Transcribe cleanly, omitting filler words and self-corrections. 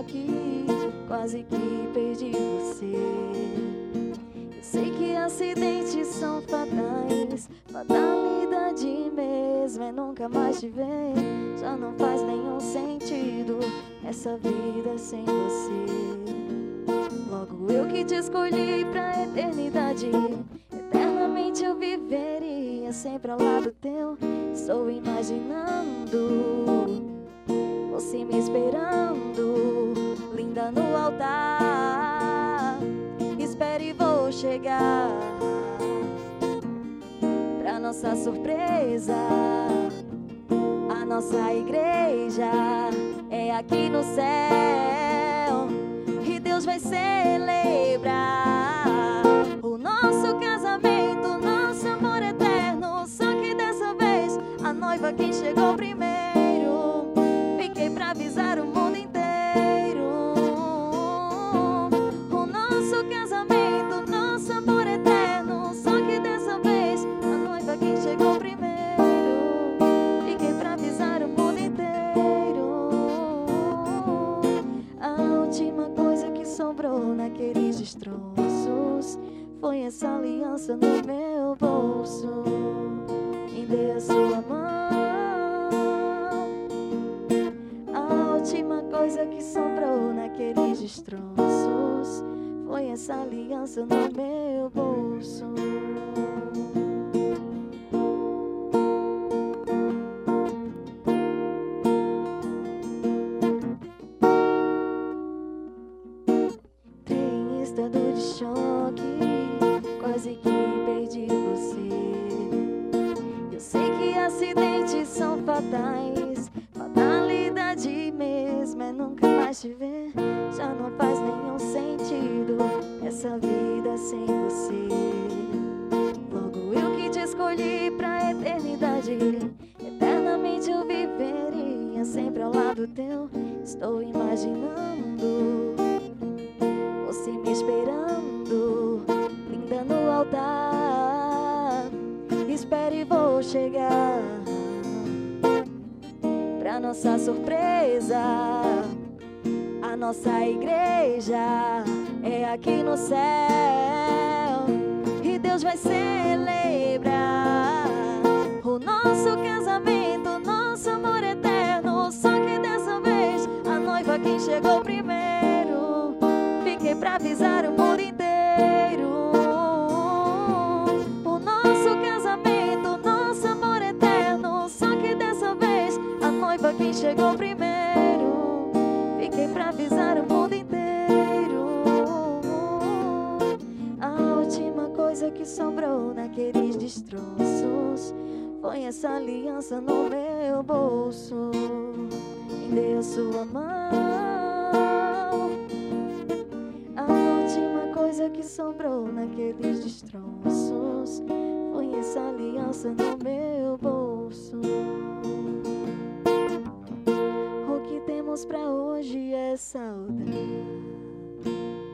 choque, quase que perdi você. Eu sei que acidentes são fatais, fatalidade mesmo é nunca mais te ver. Já não faz nenhum sentido essa vida sem você. Logo eu que te escolhi pra eternidade, eternamente eu viveria sempre ao lado teu. Estou imaginando você me esperando, linda no altar. Espere, vou chegar. Pra nossa surpresa, a nossa igreja é aqui no céu. E Deus vai celebrar o nosso casamento, nosso amor eterno. Só que dessa vez a noiva quem chegou primeiro. Fiquei pra avisar o mundo inteiro. O nosso casamento, nosso amor eterno. Só que dessa vez a noiva quem chegou primeiro. Fiquei pra avisar o mundo inteiro. A última coisa que sobrou naqueles destroços foi essa aliança no meu bolso. Me dê a sua mão. A última coisa que sobrou naqueles destroços foi essa aliança no meu bolso. Em estado de choque, quase que perdi você. Eu sei que acidentes são fatais, fatalidade mesmo é nunca mais te ver. Já não faz nenhum sentido essa vida sem você. Logo eu que te escolhi pra eternidade, eternamente eu viveria sempre ao lado teu. Estou imaginando você me esperando, linda no altar. Espere, vou chegar. Pra nossa surpresa, a nossa igreja é aqui no céu. E Deus vai celebrar o nosso casamento, nosso amor eterno. Só que dessa vez a noiva quem chegou primeiro. Fiquei pra avisar o mundo inteiro. O nosso casamento, nosso amor eterno. Só que dessa vez a noiva quem chegou primeiro. Fiquei pra avisar o mundo inteiro. A última coisa que sobrou naqueles destroços foi essa aliança no meu bolso. Me dê a sua mão. A última coisa que sobrou naqueles destroços foi essa aliança no meu bolso. O que temos pra hoje é saudade.